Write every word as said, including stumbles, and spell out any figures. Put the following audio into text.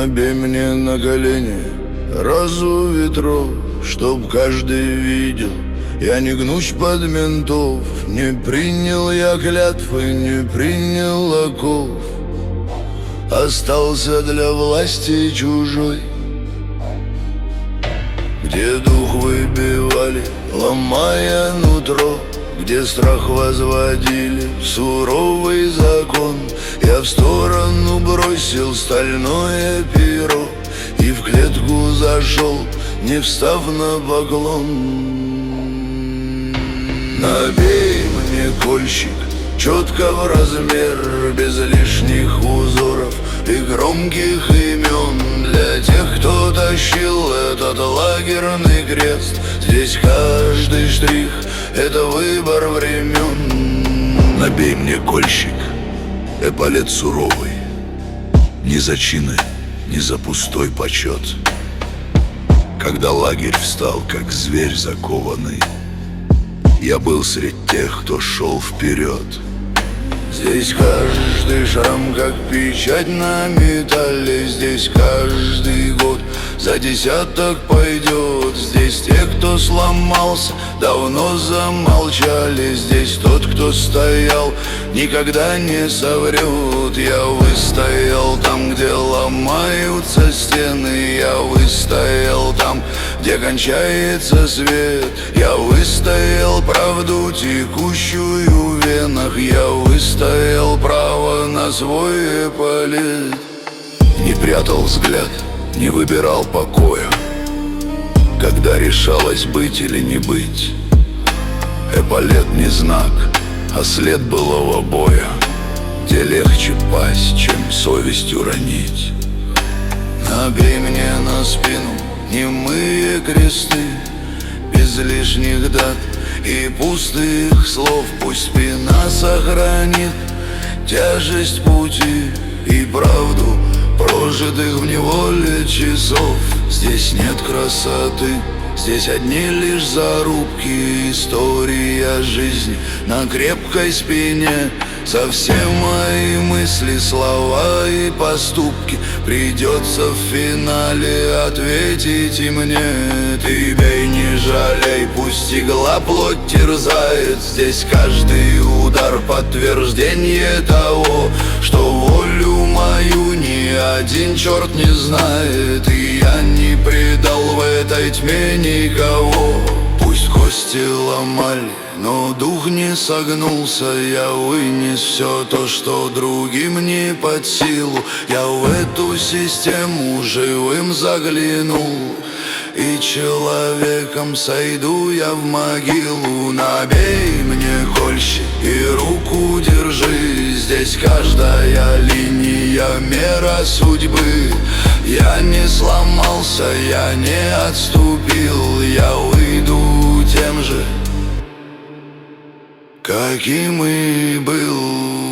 Набей мне на колени розу ветров, чтоб каждый видел, я не гнусь под ментов. Не принял я клятвы, не принял оков, остался для власти чужой, где дух выбивали, ломая нутро, где страх возводили в суровый закон. Я в сторону бросил стальное перо и в клетку зашел, не встав на поклон. Набей мне, кольщик, четко в размер, без лишних узоров и громких имен, для тех, кто тащил этот лагерный крест. Здесь каждый штрих — это выбор времен. Набей мне, кольщик, эполет суровый, ни за чины, ни за пустой почет. Когда лагерь встал, как зверь закованный, я был среди тех, кто шел вперед. Здесь каждый шрам, как печать на металле, здесь каждый год за десяток пойдет. Здесь те, кто сломался, давно замолчали. Здесь тот, кто стоял, никогда не соврет. Я выстоял там, где ломаются стены, я выстоял там, где кончается свет. Я выстоял правду, текущую в венах, я выстоял право на свой эполет. Не прятал взгляд, не выбирал покоя, когда решалось быть или не быть. Эполет не знак, а след былого боя, где легче пасть, чем совесть уронить. Набей мне на спину немые кресты, без лишних дат и пустых слов. Пусть спина сохранит тяжесть пути и правду прожитых в неволе часов. Здесь нет красоты, здесь одни лишь зарубки. История жизни на крепкой спине. Со все мои мысли, слова и поступки придется в финале ответить и мне. Ты бей, не жалей, пусть игла плоть терзает. Здесь каждый удар подтверждение того, что волю мою ни один черт не знает. И я не предал в этой тьме никого. Пусть кости ломали, но дух не согнулся. Я вынес все то, что другим не под силу. Я в эту систему живым заглянул, и человеком сойду я в могилу. Набей мне, кольщик, и руку держи. Здесь каждая линия мера судьбы. Я не сломался, я не отступил. Я выйду тем же, каким и был.